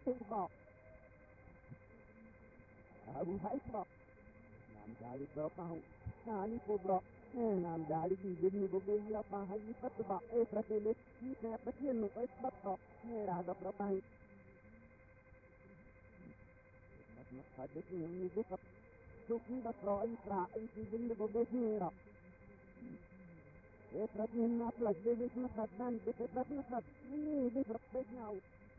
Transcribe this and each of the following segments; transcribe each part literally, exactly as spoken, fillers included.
Tiba. Abu Haifa. Nam dari berapa? Nani kubra. Nam dari di dunia berbeza apa hari berapa? Eh perkelis ni saya pergi nu eh berapa? Eh ada berapa? Mak hadis yang ni buka. Suki berapa? Israel di dunia berbeza ni. Eh pergi nak plus berbeza nak dan berbeza nak. Ini berbeza nyau.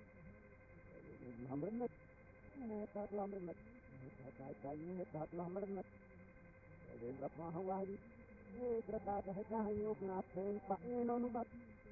Lambat. Eh tak lambat. Tak tanya tak lambat. Jadi berapa hari? Eh berapa dah hidup nak sampai eno nubat.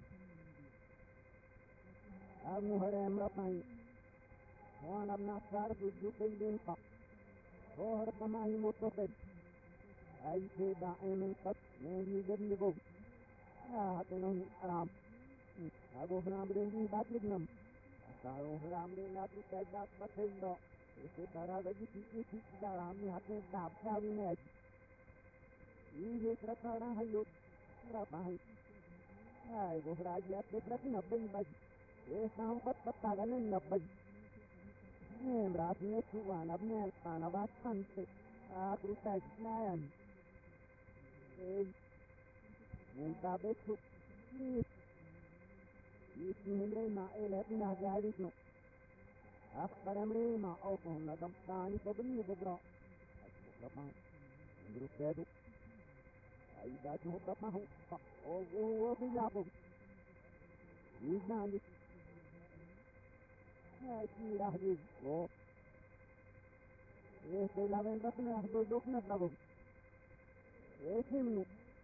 Amu haram rapai. Wan abna sar tujuh pindin pak. Oh ramai mutobed. Ay seda emen pat mendi gedni go. Ah tenon aram. Ago haram bendi batlik nam. Asaro haram de natu kadat batendo. Ese tara lagi tiki tiki dalam ni hati dap sawi net. Ini terkadang hayut rapai. Ay go raja petrat nabeng baj. Eh sampat patagan nabeng. Eh berasnya tuan abnel panabat santai. Aku tak nayan. Eh minta besok. Ini mereka elat nak jadi tu. Akhbar mereka aku nak damai pembeli beberapa. Beberapa. Berupa itu. Aida tu beberapa. Oh oh berapa. Ini ni. Eh kira ni. Oh. Eh selain itu nak duduk nak tahu. Eh sini.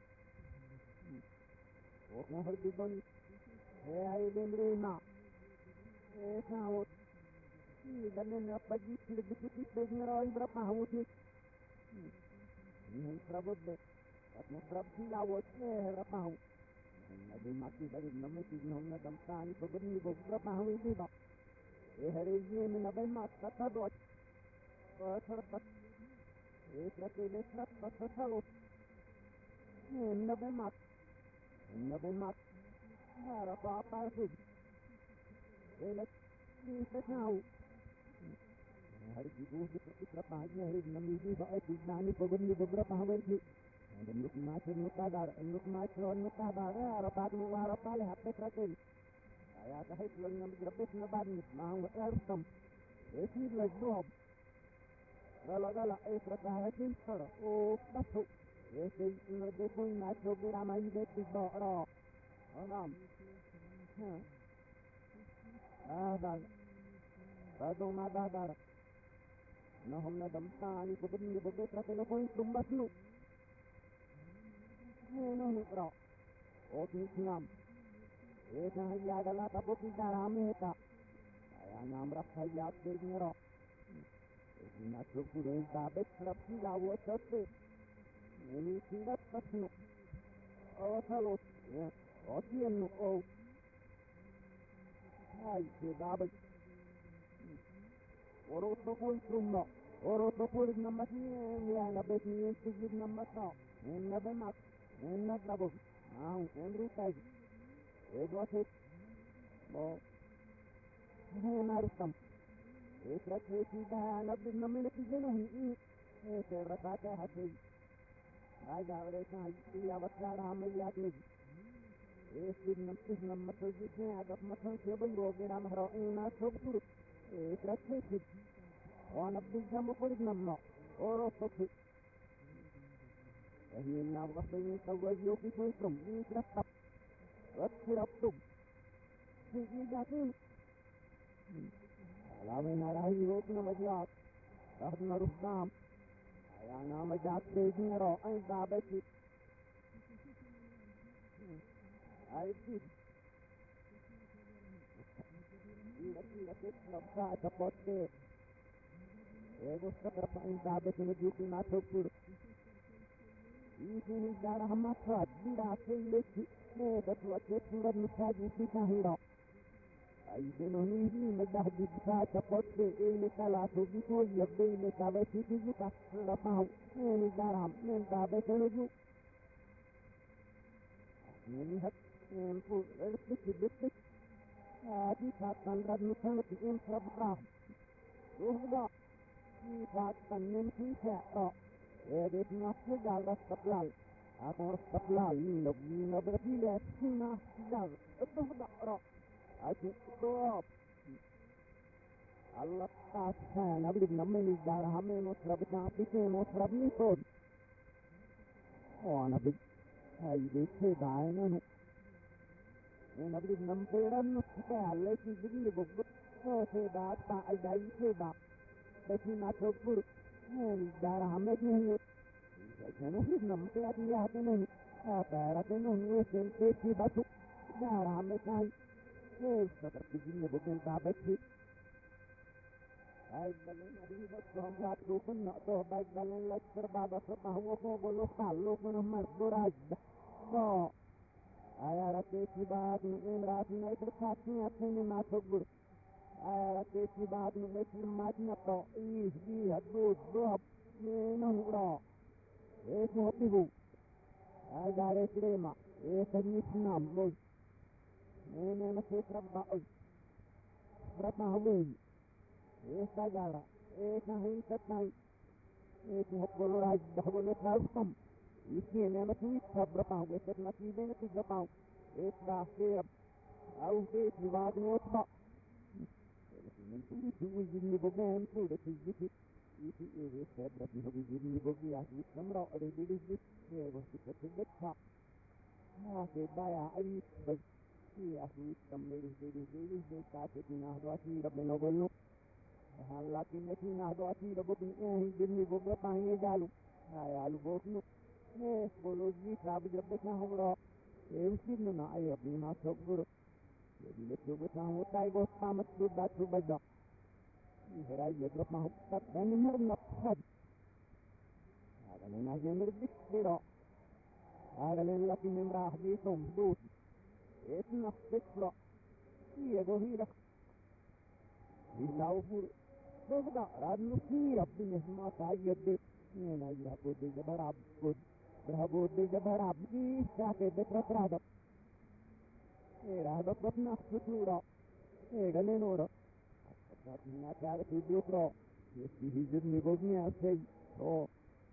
Oh mahal dibani. Eh aida mereka. Eh sahaja. Dan yang pagi lebih sedikit dengan orang berapa haus ni. Ini serabut deh. Atau serab silawat eh berapa haus. Ada mati dari nama tiga nama damai pembeli berapa haus ni tak. Eh hari ini menabai mat kata dua. Oh serbat. Eh kerana serbat pasal salut. Eh menabai mat. Menabai mat. Berapa apa sih. Eh ni tahu. Hari itu beberapa hari hari enam ini baik nani pembeli beberapa hari ini. Dan luk macam mutadar, luk macam mutadar, rapat luar rapat leh apa terakhir. Saya kahit lang yang berbes naban, mahu ertam. Esi lagi. Gala-gala eh terakhir pintar. Oh batu. Esi lagi pun macam beramai beti bora. Anam. Ah dah. Badu madadar. Nahum na damtani pembeli beberapa kali pun tumbat lu. Ini nikro. Oh nisam. Eh saya adalah tapu kita ramai tak. Saya nampak saya bernikro. Ini masuk pun tabet serap silawat terus. Ini tidak pasnu. Oh salut. Ya. Oh tiennu oh. Hai sedabet. Orang tu pun rumah. Orang tu pun nama ni yang lebih ni sedikit nama tak. Yang lebih mak. Enak bagus. Mau sendiri saja. Ego sih. Bo. Hei narusam. Ekrat kita lebih memiliki jenuh ini. Eh terkata hati. Ada mereka ia bercara melihat ni. Eh sinam sinam masjidnya ada masjid sebelum kita mahram masuk turut. Ekrat sih. Orang bisa mukul nama. Orang sokit. Akhirnya waktunya tawajud di sistem ini tetap teraptum. Segi jatuh. Alamin arahi rot nama jat. Rahna rusam. Ayah nama jat begini roh. Ay dabesi. Ay sih. Iya iya nafsa cepat deh. Ego sekarang ay dabesi menuju masuk tur. Ini darah masyarakat tidak selesai. Eh, betul betul menjadi kita hidup. Aiden ini menjadi kita cepat. Ini salah satu itu yang ini kalau kita kita lepas. Ini darah menjadi selesai. Ini hak empur lebih lebih. هذه تنرد مثل تقيم صبرا وهذا يفاتن من في شعر هذه نفس على استقلال أنا استقلال نبني نبرتي لأسنا دار الضهر أجل الضواب الله تعالى نبلغ نمني الدار همي مصرب تعطيكي مصرب نيكود وانا بي هاي بيكي دعينانو نبلغ نمبيران نسكي عليك جدي بقبط في دار تعال داي في دار بسي ما تقبر الدار همي نهي نبلغ نمبيران يهدنني أتارتنني وسنتي في بطو دار همي نهي استطرق جدي بقبل بابتي Baik balin adi bottom satu pun nak toh baik balin lek berbaba sepahu ko bolu kalu pun mar duraj ko ayah rati sibat ni imrat ni berkati ni masuk gur ayah rati sibat ni lemat ni to ih di hadu drop ni non ro eh hopi bu ayah re krema eh tani nam boy ni ni masih rabba rabba hawi إيه سجارة إيه نهي تتنهي إيه تهبل راج دهبل يتنالكم يسمي نعمة يتحب رباه ويسد نتيجة نتيجة رباه إيه تدافير أو بيت نباد نوتبا من كل شيء يجيني بغان كل شيء يجي يجي إيه سد ربي هو يجيني بغي يجي سمرا أريد يجي إيه وسط تجد شاب ما في بايع أي بس إيه أخوي تملي يجي يجي يجي كاتبنا هذا ربنا نقوله laki nasi nah doa si lebok ni eh jadi beberapa hari jalu ayah lu bos nu eh bolu ni sabi lebek nah holo eh mesti nu na ayah ni masuk guru jadi lebok betah hotai bos pamat tu batu badak ni herai ye drop mah tak dan ni mer nak had ada ni nak yang lebih biro ada ni laki ni merah di tom dus eh nak sekro iya gohira di laufur بغضاء راد نصير ربنا ما تعيد هنا يهبود الجبر عبود يهبود الجبر عبدي ساكي بكرة رادب ايه رادب بطنا خطورة ايه غني نورة أصدقنا تعرف الدوكرة يسيه جدني بغني أسي او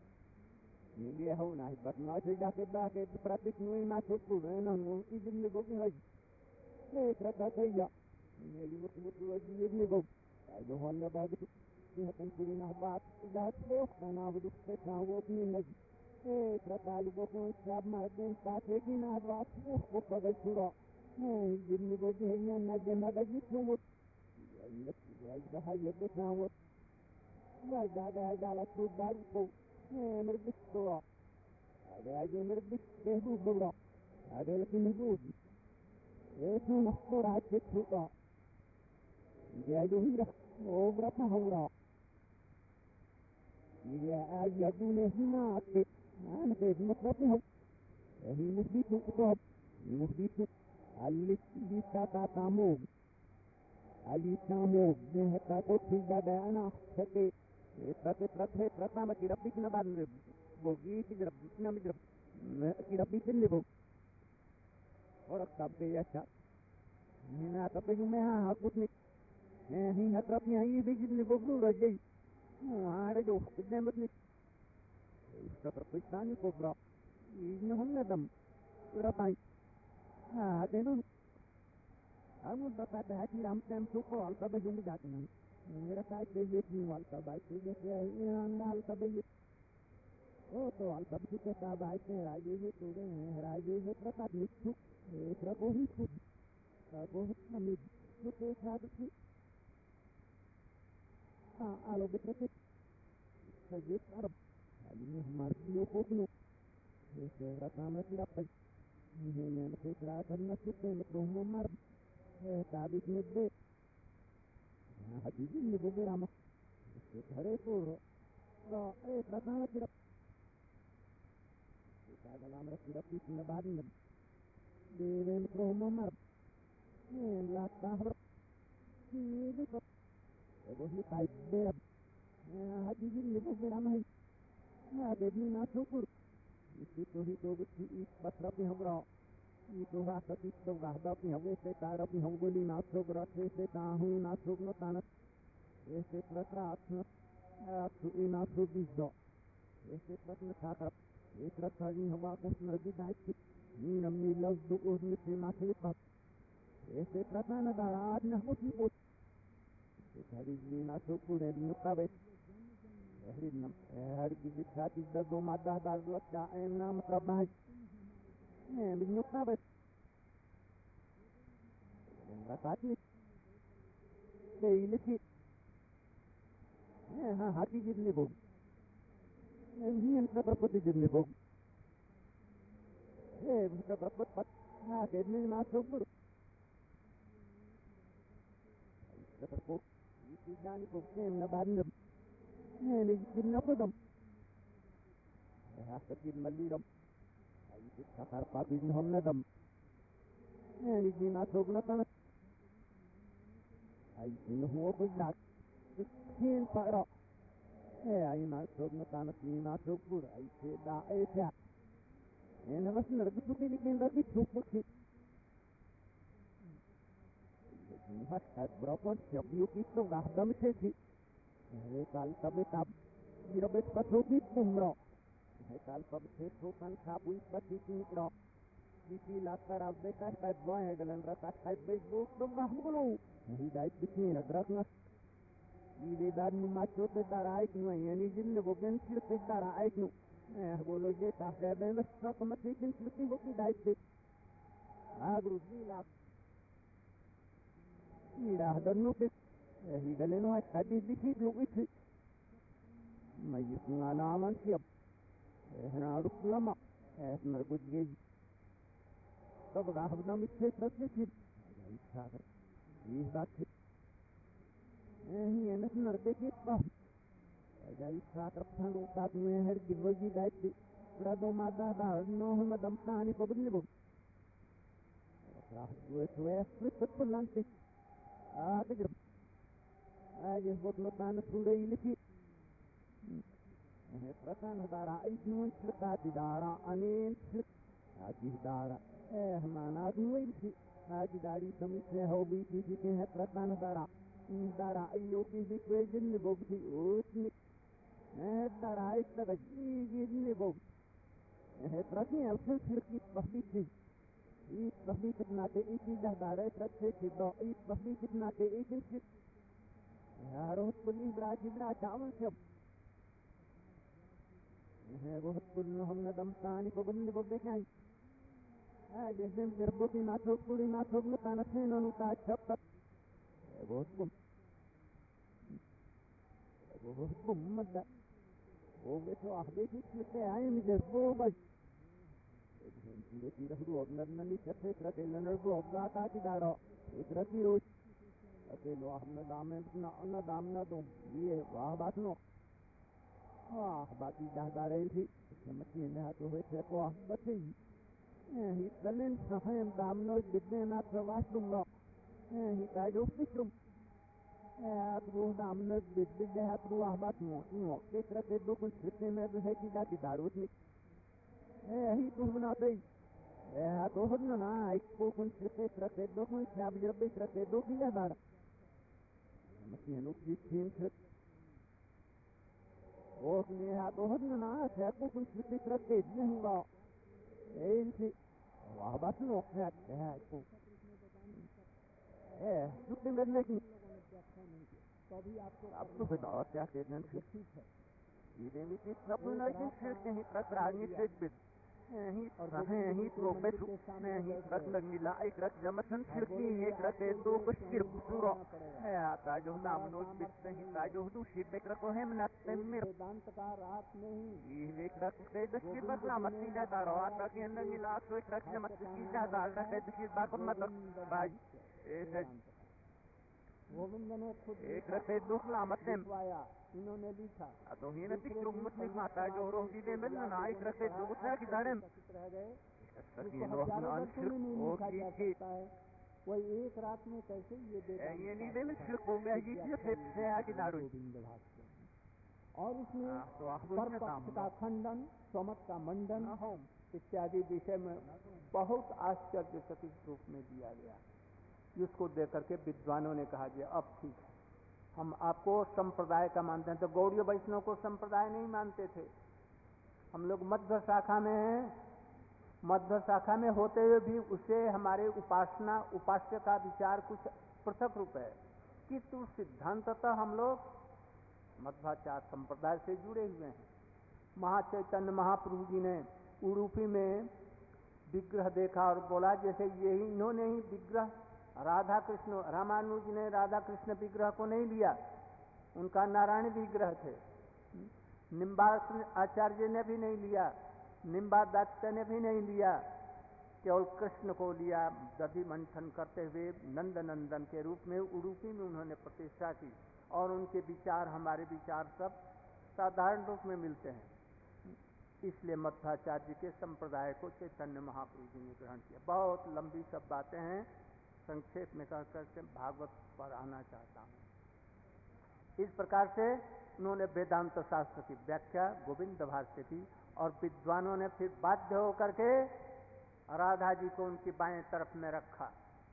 نيجي هونا بطنا سيداك باكي بفراتك نوي ما تقول انا نو يجدني بغني هاي ايه تركا سيدا نيجي وطلت وجي يجدني بغني أيضا هلا بعد فيها تنقلين أحباب إذا تبوخ أنا بدك تتعوض من نجي إيه ترتالي بوكو إسلام مهدين تاتيكين أحباب تبوخ بوكو بالسورة إيه جبني بوكو هيا نجي مدجي تموت يأيك يأيك هيا بتعوض يأيك هذا هذا على سود باركو إيه مربك سورة هذا هذا مربك بهدو بورا هذا لكي مهدود إيه نحصر عدت سورة يأيك هيرا وبرتا هورا يا أجدون هناك أنا كيف مطلبهم هي مثبت كتاب مثبت اللي بيتا تاموج اللي تاموج ده تاكل في بدانا هكي تات تات تات ما كيربي كنا بعد بوجي كيربي كنا مجرب كيربي تنبو orang tapi ya cak ini tapi cuma aku ni ini hatrapnya ini bikin ni bogor aja ada doh kita mesti kita terpisah ni bogor ini hanya dam berapa ah ada tu aku dapat hati ram tem suko alta baju ni jatuh ni मेरा side पे ये नहीं वाला bike पे ये ये अंदाल तब ये ओ तो वाला तब के ता बाइक में राजे ये तो गए राजे ये प्रताप निष्ठु प्रभु ही खुद प्रभु हमें जो के साथ की हाँ आलो बेटे सजे पर अभी हमारे लिए को नो ये रता में सिरा पे ये ने से रात करना सुते में तो हमार ताबिश में दे हदीस में बोले राम घरे को रो ए रता में सिरा Kada lamra sila pitin na barin na Deven promo mar Lat tahra Sili ko Ego hi taib berab Hadijin ni ko beramay Hadid ni na sukur Isi to hi to gutti is basrapi hamra Is Tuha sakit tuha dapi hawe se tara pi honguli na sogra se se tahu na sogno tanat. Ese tratra atna atu ina sogizdo. Ese tratna takrap. Ese tratari hawa kas nargi daiti. Ni namni lazdu uzmi se maslipat. Ese tratna nadara adna musibut. Ese harizli na sogule nukabe. Ehrinam. Ehargi bisati dadu madah darlot da'ena matrabah. Eh, binyukabe. Rakatni. Beilisi. Eh, ha hati jidni bog. Eh, hiyan ka berpati jidni bog. Eh, bisa berpat pat. Ha, kedni masuk bro. Bisa berpot. Isi jani bog. Eh, na bandam. Eh, ni jidna podam. Eh, ha, sakit malidam. Isi sakar papin hom nadam. Eh, ni jidna masuk na tanat. Ay, sinuhuwa ko lahat. Sin para. Eh, ay masog na tanat ni masog pura. Ay, seda, ay, siya. Eh, namas na nagsupilik ng rabit, supok si. Mas, at brapon, siya, biyukit nung nahdamit siya si. Eh, kaltabit tab. Birabit pa supit mumro. Eh, kaltabit siya, sukan kapuit pa siking ro. Bisila karab bekas kahit boy dalam rakas kahit Facebook dong bahulu. Hidayat bisni nagrak na. Ile dan macho te daraik no yani jin ne bogen sir te daraik no. Eh bolo je ta de ben sto komatikin sirti bok hidayat te. Agru zila. Ila dan no te. Eh hidale no ay hadis dikit lo iti. Mayit nga naman siya. Eh naruk lama. Eh nargut geji. तब राहबना मिथे प्रश्न थी सागर ये बात थी ये नस नरदे के पास जाई सागर फंग बात में हर गिवगी दाइती प्रदो मादा दा नो हम दमतानी पबनी बो राह जो है स्विच पलंते आ ते आज बहुत लोटान सुंदर इलिकी है प्रकान दारा इनु छता दारा अनेन आज Dara eh mana duit si lagi dari temisnya hobi fisiknya het ratan dara dara ayo fisik wejin ni bogdi usni eh dara ista da gini bog het ratni alfil sirkit bahbiti it bahbiti nate iti dah dara trat se do it bahbiti nate iti sit ya roh kulli braji bra chawan se eh बहुत kullu hum nadam tani ko bandi bogde kai जैसे गर्भों की नाथों पूरी नाथों में तानत है इन्होंने कहा छप तक बहुत बुम बहुत बुम मत वो वे तो आगे की चीज़ें आए मुझे वो बस ये तीर हुआ अपना नली चप्पे करते लंडर को अपना ताकि डालो एक रती रोज अकेलो हमने दामे अपना अन्ना दामना तो ये वाह बात नो वाह बाकी दादारे थी समझिए ना तो वे चेको बच्चे Hitalen sahayan damno bidne na pravas dumno. Hitayo fikrum. Atru damno bidne atru ahbat mo. Mo ketra te do kun sritne me है कि जाति दारूत में ही तो बना दे तो होना ना इसको kun sritne trate do kun shab jabbe trate do किया दार मत नो की तीन सत और ने हा तो होना ना है को kun sritne trate नहीं हुआ ऐसे वाह बात नो है है को ए सुनने में नहीं तो अभी आपको आपको बताओ क्या कहना है ये भी किस सपना के से कहीं तक रानी से बिद ही ही तो बेसु ही तक लगीला एक रक जमसन फिरती एक रक दो बस्तिर पूरा है आता जो नाम नो बिद नहीं ता जो दू शिव एक रक है मना तेमेर दांत का रात में ही ये एक रक से दस्ती बदला मत सीधा तारो आता के अंदर मिला तो एक रक मत सीधा दादा के दस्ती बात मत बाज ऐसे गोविंद ने खुद एक रते दुख लामतें इन्होंने लिखा तो ही न तिक रुमत में माता जो रोही दे मिलना ना एक रते दुख था कि दारम रह गए सकी नो अंशिर ओ की कोई एक रात में कैसे ये देखा ये नहीं दे में सिर को मैं ये से से आके दारू गोविंद भाग और इसमें परपक्ष का खंडन समत का मंडन इत्यादि विषय में बहुत आश्चर्यचकित रूप में दिया गया, जिसको देख करके विद्वानों ने कहा जी अब ठीक है, हम आपको संप्रदाय का मानते हैं। तो गौड़ीय वैष्णव को संप्रदाय नहीं मानते थे, हम लोग मध्य शाखा में हैं, मध्य शाखा में होते हुए भी उसे हमारे उपासना उपास्य का विचार कुछ पृथक रूप है, किंतु सिद्धांततः हम लोग मध्वाचार्य संप्रदाय से जुड़े हुए हैं। महाचैतन्य महाप्रभु जी ने उडुपी में विग्रह देखा और बोला जैसे यही इन्होंने ही विग्रह राधा कृष्ण, रामानुज ने राधा कृष्ण विग्रह को नहीं लिया, उनका नारायण विग्रह थे। निम्बास आचार्य ने भी नहीं लिया, निम्बादात्य ने भी नहीं लिया, केवल कृष्ण को लिया। दधि मंथन करते हुए नंद नंदन के रूप में उडुपी में उन्होंने प्रतिष्ठा की, और उनके विचार हमारे विचार सब साधारण रूप में मिलते हैं। इसलिए मध्वाचार्य जी के संप्रदाय को चैतन्य महाप्रभु जी ने ग्रहण किया। बहुत लंबी सब बातें हैं, संक्षेप में कहकर के भागवत पर आना चाहता हूँ। इस प्रकार से उन्होंने वेदांत शास्त्र की व्याख्या गोविंद भाष्य की, और विद्वानों ने फिर बाध्य होकर के राधा जी को उनकी बाएं तरफ में रखा,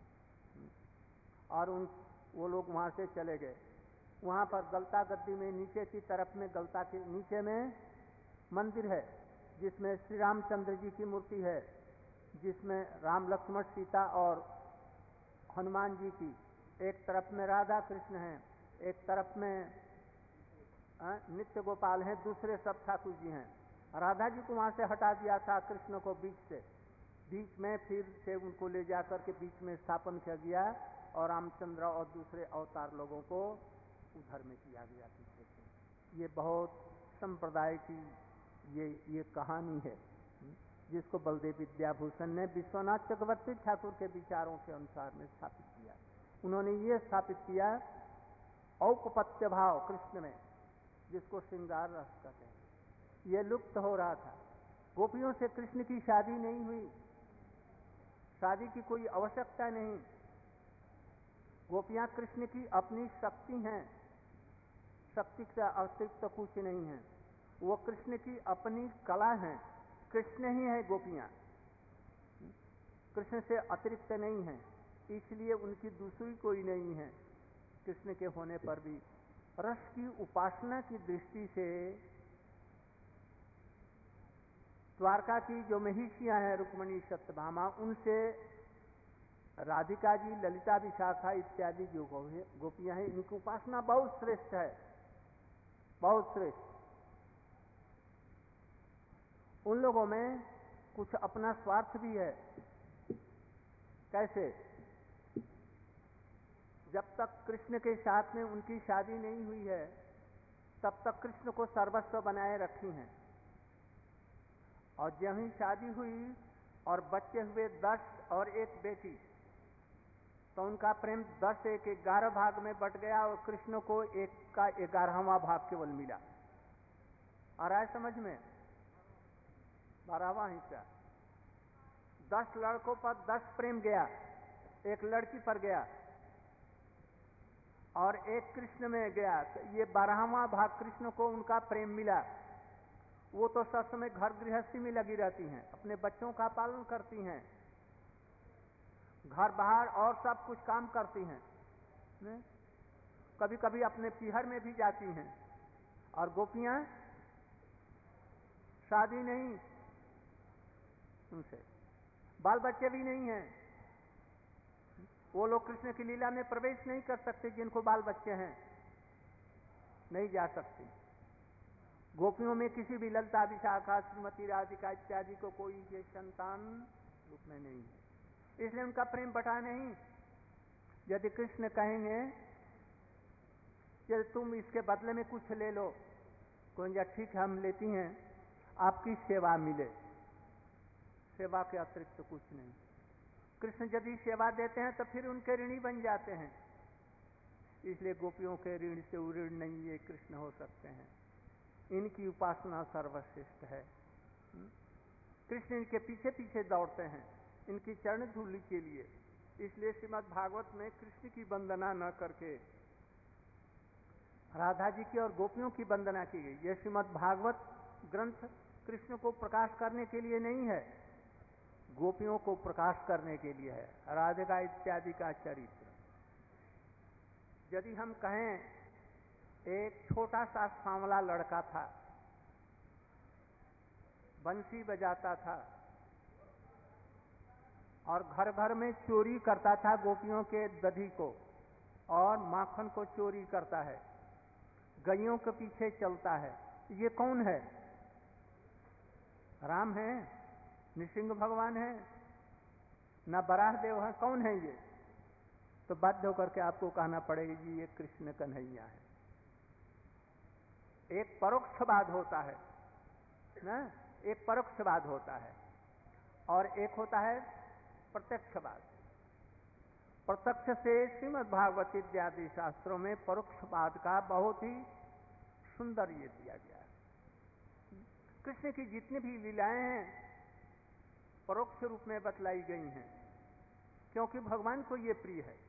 और उन वो लोग वहां से चले गए। वहां पर गलता गद्दी में नीचे की तरफ में, गलता के नीचे में मंदिर है, जिसमें श्री रामचंद्र जी की मूर्ति है, जिसमें राम लक्ष्मण सीता और हनुमान जी की, एक तरफ में राधा कृष्ण हैं, एक तरफ में नित्य गोपाल हैं, दूसरे सब ठाकुर जी हैं। राधा जी को वहां से हटा दिया था, कृष्ण को बीच से, बीच में फिर से उनको ले जाकर के बीच में स्थापन किया गया, और रामचंद्र और दूसरे अवतार लोगों को उधर में किया गया पीछे से। ये बहुत संप्रदाय की ये ये कहानी है, जिसको बलदेव विद्याभूषण ने विश्वनाथ चक्रवर्ती ठाकुर के विचारों के अनुसार में स्थापित किया। उन्होंने ये स्थापित किया औपपत्य भाव कृष्ण में, जिसको श्रृंगार रस कहते हैं, ये लुप्त हो रहा था। गोपियों से कृष्ण की शादी नहीं हुई, शादी की कोई आवश्यकता नहीं। गोपियां कृष्ण की अपनी शक्ति हैं, शक्ति का अतिरिक्त कुछ नहीं है, वो कृष्ण की अपनी कला है, कृष्ण ही है गोपियां, कृष्ण से अतिरिक्त नहीं है, इसलिए उनकी दूसरी कोई नहीं है। कृष्ण के होने पर भी रस की उपासना की दृष्टि से द्वारका की जो महिषियां हैं रुक्मिणी सत्यभामा, उनसे राधिका जी, ललिता विशाखा इत्यादि जो गोपियां हैं, इनकी उपासना बहुत श्रेष्ठ है, बहुत श्रेष्ठ। उन लोगों में कुछ अपना स्वार्थ भी है। कैसे? जब तक कृष्ण के साथ में उनकी शादी नहीं हुई है, तब तक कृष्ण को सर्वस्व बनाए रखी हैं, और जब ही शादी हुई और बच्चे हुए दस और एक बेटी, तो उनका प्रेम दस एक ग्यारह भाग में बट गया, और कृष्ण को एक का ग्यारहवां भाग केवल मिला। आ रहा है समझ में? बारहवां हिस्सा। दस लड़कों पर दस प्रेम गया, एक लड़की पर गया, और एक कृष्ण में गया, तो ये बारहवां भाग कृष्ण को उनका प्रेम मिला। वो तो सब समय घर गृहस्थी में लगी रहती हैं, अपने बच्चों का पालन करती हैं, घर बाहर और सब कुछ काम करती हैं, ने? कभी कभी अपने पीहर में भी जाती हैं। और गोपियां शादी नहीं, उनसे बाल बच्चे भी नहीं हैं, वो लोग कृष्ण की लीला में प्रवेश नहीं कर सकते, जिनको बाल बच्चे हैं नहीं जा सकते। गोपियों में किसी भी ललिता विशाखा श्रीमती राधिका इत्यादि को कोई ये संतान रूप में नहीं है, इसलिए उनका प्रेम बटा नहीं। यदि कृष्ण कहेंगे कि तुम इसके बदले में कुछ ले लो, कहेंगे ठीक है हम लेती हैं, आपकी सेवा मिले, सेवा के अतिरिक्त तो कुछ नहीं। कृष्ण यदि सेवा देते हैं तो फिर उनके ऋणी बन जाते हैं, इसलिए गोपियों के ऋण से ऋण नहीं ये कृष्ण हो सकते हैं। इनकी उपासना सर्वश्रेष्ठ है। कृष्ण इनके पीछे पीछे दौड़ते हैं, इनकी चरण धूलि के लिए। इसलिए श्रीमद् भागवत में कृष्ण की वंदना न करके राधा जी की और गोपियों की वंदना की गई। यह श्रीमद् भागवत ग्रंथ कृष्ण को प्रकाश करने के लिए नहीं है, गोपियों को प्रकाश करने के लिए है, राधिका इत्यादि का चरित्र। यदि हम कहें एक छोटा सा सांवला लड़का था, बंसी बजाता था और घर घर में चोरी करता था गोपियों के दधी को और माखन को चोरी करता है, गैयों के पीछे चलता है, ये कौन है? राम है? नृसिंह भगवान है? न बराह देव है? कौन है ये? तो बाध्य होकर के आपको कहना पड़ेगा जी ये कृष्ण कन्हैया है। एक परोक्षवाद होता है ना, एक परोक्षवाद होता है और एक होता है प्रत्यक्षवाद। प्रत्यक्ष से श्रीमद् भागवत इत्यादि शास्त्रों में परोक्षवाद का बहुत ही सुंदर ये दिया गया है। कृष्ण की जितनी भी लीलाएं हैं परोक्ष रूप में बतलाई गई हैं, क्योंकि भगवान को ये प्रिय है,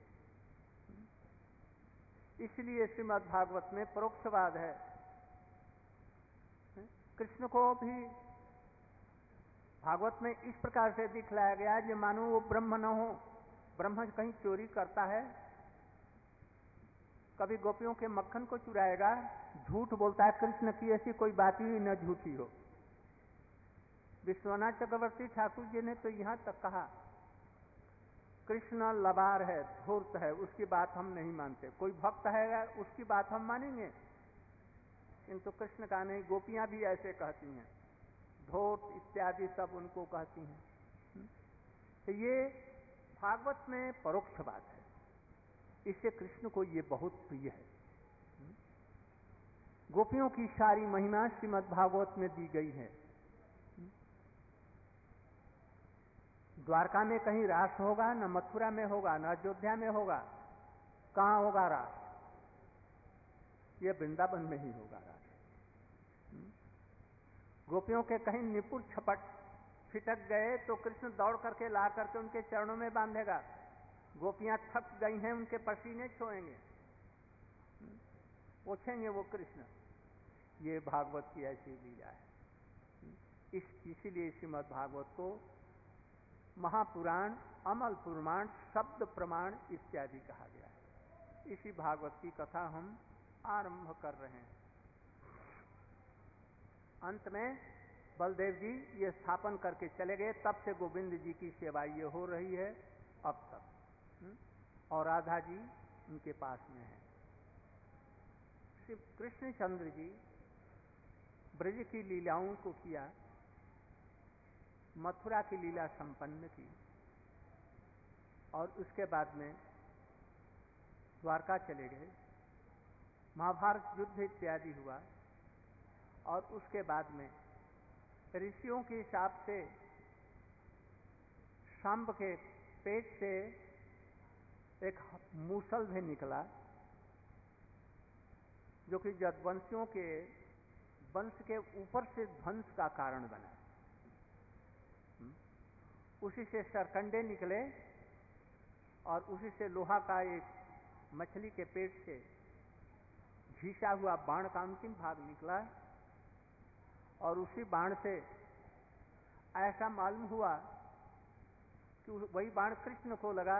इसलिए श्रीमद् भागवत में परोक्षवाद है। कृष्ण को भी भागवत में इस प्रकार से दिखलाया गया है, मानो वो ब्रह्म न हो, ब्रह्म कहीं चोरी करता है, कभी गोपियों के मक्खन को चुराएगा, झूठ बोलता है, कृष्ण की ऐसी कोई बात ही न झूठी हो। विश्वनाथ चक्रवर्ती ठाकुर जी ने तो यहां तक कहा कृष्ण लबार है, धूर्त है, उसकी बात हम नहीं मानते। कोई भक्त है उसकी बात हम मानेंगे, किंतु कृष्ण का नहीं। गोपियां भी ऐसे कहती हैं, धूर्त इत्यादि सब उनको कहती हैं। तो ये भागवत में परोक्षवाद है, इससे कृष्ण को ये बहुत प्रिय है। गोपियों की सारी महिमा श्रीमद् भागवत में दी गई है। द्वारका में कहीं रास होगा, न मथुरा में होगा, न अयोध्या में होगा, कहां होगा रास? ये वृंदावन में ही होगा रास। गोपियों के कहीं निपुर छपट फिटक गए तो कृष्ण दौड़ करके ला करके उनके चरणों में बांधेगा। गोपियां थक गई हैं, उनके पसीने छोएंगे, पूछेंगे वो कृष्ण। ये भागवत की ऐसी लीला है। इस इसीलिए श्रीमद् भागवत को महापुराण, अमल पुराण, शब्द प्रमाण इत्यादि कहा गया है। इसी भागवत की कथा हम आरंभ कर रहे हैं। अंत में बलदेव जी ये स्थापन करके चले गए, तब से गोविंद जी की सेवा ये हो रही है अब तक, और राधा जी उनके पास में है। श्री कृष्णचंद्र जी ब्रज की लीलाओं को किया, मथुरा की लीला संपन्न की और उसके बाद में द्वारका चले गए, महाभारत युद्ध इत्यादि हुआ और उसके बाद में ऋषियों के हिसाब से शांब के पेट से एक मूसल भी निकला, जो कि जदवंशियों के वंश के ऊपर से ध्वंस का कारण बना। उसी से सरकंडे निकले और उसी से लोहा का एक मछली के पेट से घिसा हुआ बाण का अंतिम भाग निकला और उसी बाण से ऐसा मालूम हुआ कि वही बाण कृष्ण को लगा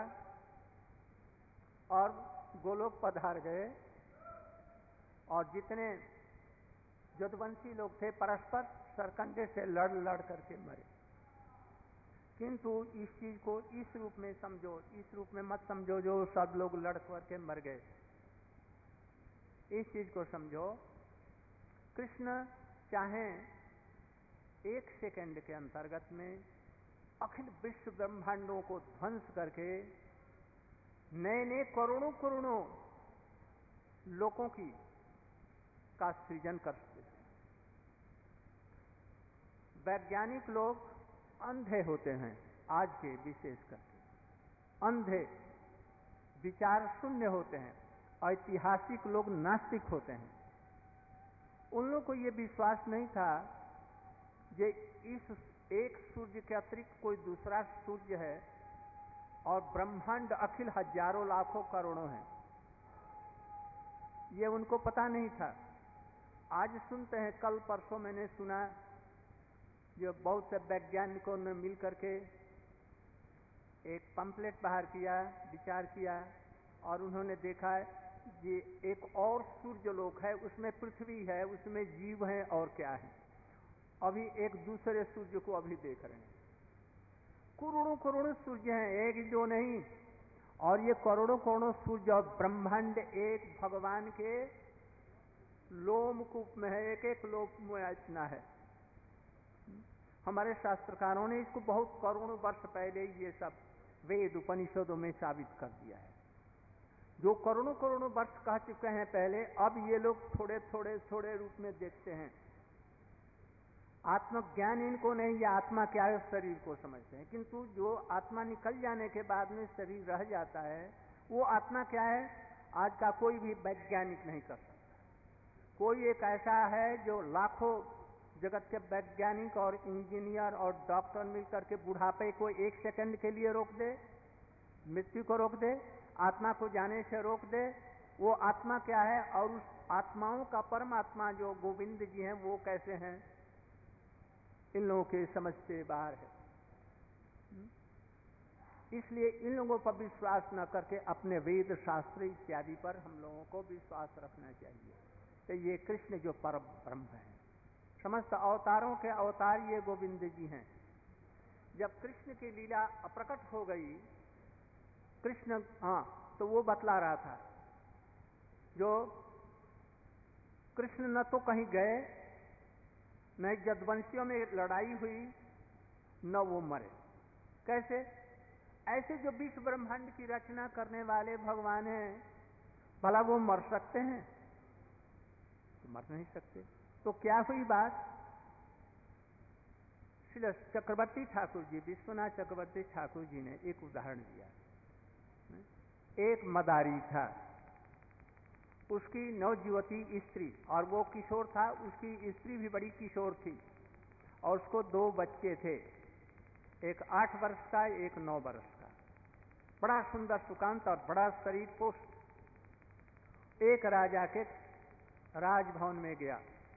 और गोलोक पधार गए और जितने यदुवंशी लोग थे परस्पर सरकंडे से लड़ लड़ करके मरे। किंतु इस चीज को इस रूप में समझो, इस रूप में मत समझो जो सब लोग लड़ करके मर गए। इस चीज को समझो, कृष्ण चाहे एक सेकंड के अंतर्गत में अखिल विश्व ब्रह्मांडों को ध्वंस करके नए नए करोड़ों करोड़ों लोगों की का सृजन कर सकते। वैज्ञानिक लोग अंधे होते हैं, आज के विशेष करके अंधे, विचार शून्य होते हैं। ऐतिहासिक लोग नास्तिक होते हैं। उन लोगों को यह विश्वास नहीं था कि इस एक सूर्य के अतिरिक्त कोई दूसरा सूर्य है और ब्रह्मांड अखिल हजारों लाखों करोड़ों हैं, ये उनको पता नहीं था। आज सुनते हैं, कल परसों मैंने सुना जो बहुत से वैज्ञानिकों ने मिल करके एक पंपलेट बाहर किया, विचार किया, और उन्होंने देखा ये एक और सूर्यलोक है, उसमें पृथ्वी है, उसमें जीव है और क्या है। अभी एक दूसरे सूर्य को अभी देख रहे हैं। करोड़ों करोड़ों सूर्य हैं, एक दो नहीं, और ये करोड़ों करोड़ों सूर्य और ब्रह्मांड एक भगवान के लोमकूप में है, एक एक लोक में इतना है। हमारे शास्त्रकारों ने इसको बहुत करोड़ों वर्ष पहले ये सब वेद उपनिषदों में साबित कर दिया है। जो करोड़ों करोड़ों वर्ष कह चुके हैं पहले, अब ये लोग थोड़े थोड़े थोड़े रूप में देखते हैं। आत्मज्ञान इनको नहीं, या आत्मा क्या है शरीर को समझते हैं, किंतु जो आत्मा निकल जाने के बाद में शरीर रह जाता है, वो आत्मा क्या है आज का कोई भी वैज्ञानिक नहीं कर सकता। कोई एक ऐसा है जो लाखों जगत के वैज्ञानिक और इंजीनियर और डॉक्टर मिलकर के बुढ़ापे को एक सेकंड के लिए रोक दे, मृत्यु को रोक दे, आत्मा को जाने से रोक दे। वो आत्मा क्या है, और उस आत्माओं का परमात्मा जो गोविंद जी हैं वो कैसे हैं, इन लोगों के समझ से बाहर है। इसलिए इन लोगों पर विश्वास न करके अपने वेद शास्त्र इत्यादि पर हम लोगों को विश्वास रखना चाहिए। तो ये कृष्ण जो परम ब्रह्म है, समस्त अवतारों के अवतार ये गोविंद जी हैं। जब कृष्ण की लीला अप्रकट हो गई, कृष्ण हाँ तो वो बतला रहा था, जो कृष्ण न तो कहीं गए, न यदुवंशियों में लड़ाई हुई, न वो मरे। कैसे? ऐसे जो विश्व ब्रह्मांड की रचना करने वाले भगवान हैं, भला वो मर सकते हैं? तो मर नहीं सकते। तो क्या हुई बात? श्री चक्रवर्ती ठाकुर जी, विश्वनाथ चक्रवर्ती ठाकुर जी ने एक उदाहरण दिया। एक मदारी था, उसकी नवजुवती स्त्री, और वो किशोर था, उसकी स्त्री भी बड़ी किशोर थी, और उसको दो बच्चे थे, एक आठ वर्ष का, एक नौ वर्ष का। बड़ा सुंदर सुकांत और बड़ा शरीर पुष्ट। एक राजा के राजभवन में गया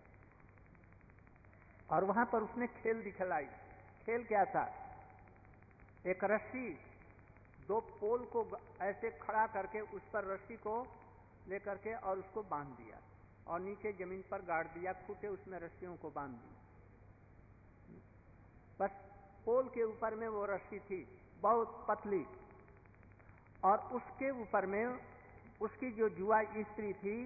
और वहां पर उसने खेल दिखलाई। खेल क्या था? एक रस्सी, दो पोल को ऐसे खड़ा करके उस पर रस्सी को लेकर के और उसको बांध दिया, और नीचे जमीन पर गाड़ दिया, खूंटे उसमें रस्सियों को बांध दी। बस पोल के ऊपर में वो रस्सी थी, बहुत पतली, और उसके ऊपर में उसकी जो जुआ स्त्री थी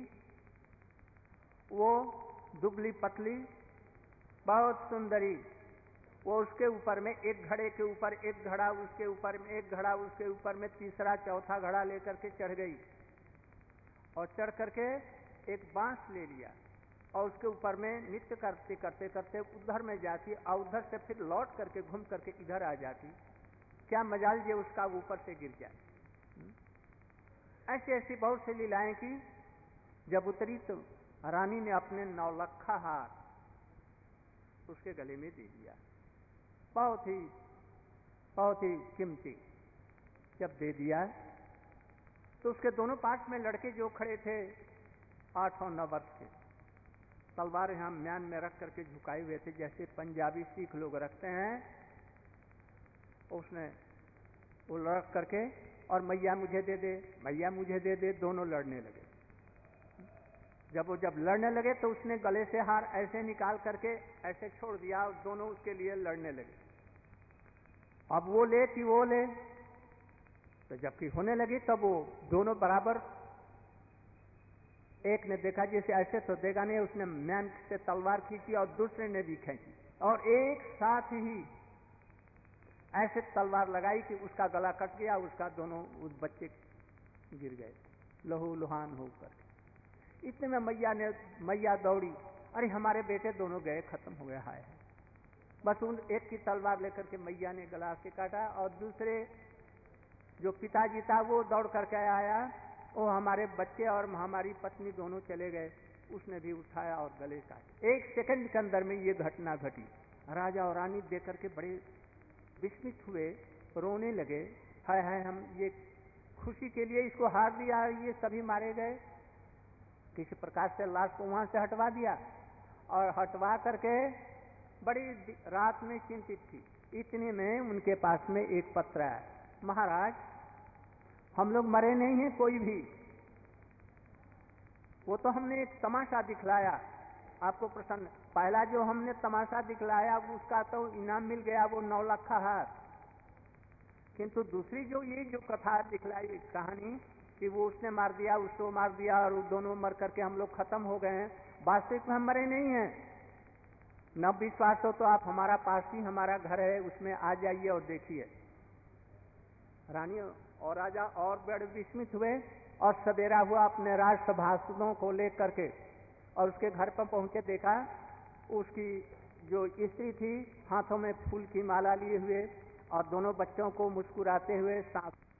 वो दुबली पतली, बहुत सुंदरी। वो उसके ऊपर में एक घड़े के ऊपर एक घड़ा, उसके ऊपर में एक घड़ा, उसके ऊपर में तीसरा चौथा घड़ा लेकर के चढ़ गई, और चढ़ करके एक बांस ले लिया, और उसके ऊपर में नृत्य करते करते करते उधर में जाती, और उधर से फिर लौट करके घूम करके इधर आ जाती। क्या मजाल ये उसका ऊपर से गिर जाए। ऐसी ऐसी बहुत सी लीलाएं की। जब उतरी तो रानी ने अपने नौलखा हार उसके गले में दे दिया, बहुत ही बहुत ही कीमती। जब दे दिया तो उसके दोनों पास में लड़के जो खड़े थे, आठ और नौ वर्ष के, तलवार यहां म्यान में रख करके झुकाए हुए थे, जैसे पंजाबी सिख लोग रखते हैं। उसने वो रख करके, और मैया मुझे दे दे, मैया मुझे दे दे, दोनों लड़ने लगे। जब वो जब लड़ने लगे तो उसने गले से हार ऐसे निकाल करके ऐसे छोड़ दिया, और दोनों उसके लिए लड़ने लगे। अब वो ले कि वो ले, तो जबकि होने लगी तब वो दोनों बराबर। एक ने देखा जैसे ऐसे तो देगा नहीं, उसने म्यान से तलवार खींची और दूसरे ने भी खींची, और एक साथ ही ऐसे तलवार लगाई कि उसका गला कट गया, उसका दोनों उस बच्चे गिर गए लहू लुहान होकर। इतने में मैया ने मैया दौड़ी, अरे हमारे बेटे दोनों गए, खत्म हो गए, हाय। बस उन एक की तलवार लेकर के मैया ने गला से काटा, और दूसरे जो पिताजी था वो दौड़ करके आया, वो हमारे बच्चे और हमारी पत्नी दोनों चले गए, उसने भी उठाया और गले काटे। एक सेकंड के अंदर में ये घटना घटी। राजा और रानी देख करके बड़े विस्मित हुए, रोने लगे, हाय हाय, हम ये खुशी के लिए इसको हार दिया, ये सभी मारे गए। किसी प्रकार से लाश को वहां से हटवा दिया, और हटवा करके बड़ी रात में चिंतित थी। इतने में उनके पास में एक पत्र आया, महाराज हम लोग मरे नहीं हैं कोई भी, वो तो हमने एक तमाशा दिखलाया आपको प्रसन्न, पहला जो हमने तमाशा दिखलाया उसका तो इनाम मिल गया, वो नौ लाख का हार। किंतु दूसरी जो ये जो कथा दिखलाई कहानी कि वो उसने मार दिया उसको मार दिया और दोनों मर करके हम लोग खत्म हो गए हैं, वास्तविक में हम मरे नहीं हैं। न विश्वास हो तो आप हमारा पास ही हमारा घर है उसमें आ जाइए और देखिए। रानी और राजा और बड़े विस्मित हुए और सवेरा हुआ अपने राज सभासदों को लेकर के और उसके घर पर पहुंच के देखा उसकी जो स्त्री थी हाथों में फूल की माला लिए हुए और दोनों बच्चों को मुस्कुराते हुए साथ